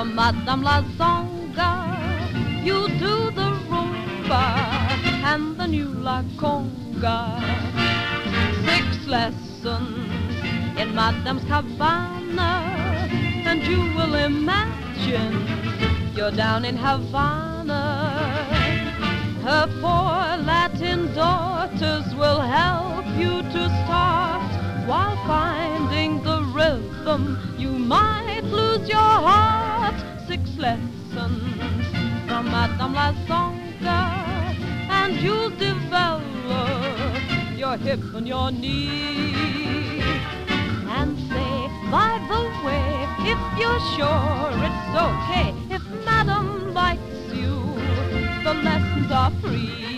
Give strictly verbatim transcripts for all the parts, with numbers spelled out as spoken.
From Madame Lazonga, you do the rumba and the new La Conga. Six lessons in Madame's cabana, and you will imagine you're down in Havana. Her four Latin daughters will help you to start, while finding the rhythm you might lose your heart. Six lessons from Madame Lazonga, and you'll develop your hip and your knee. And say, by the way, if you're sure it's okay, if Madame likes you, the lessons are free.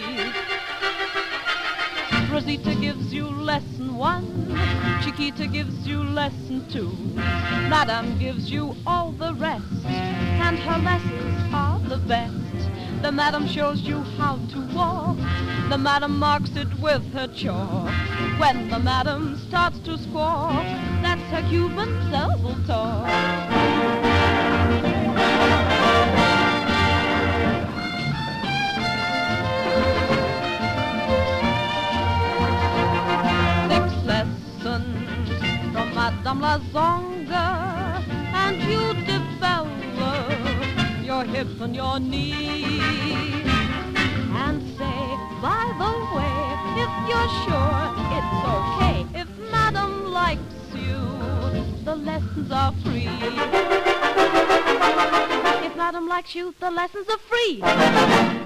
Rosita gives you lesson one, Chiquita gives you lesson two, Madame gives you all the rest, and her lessons are the best. The Madame shows you how to walk, the Madame marks it with her chalk. When the Madame starts to squawk, that's her Cuban double talk. From Madame Lazonga, and you develop your hip and your knee. And say, by the way, if you're sure it's okay, if Madame likes you, the lessons are free. If Madame likes you, the lessons are free.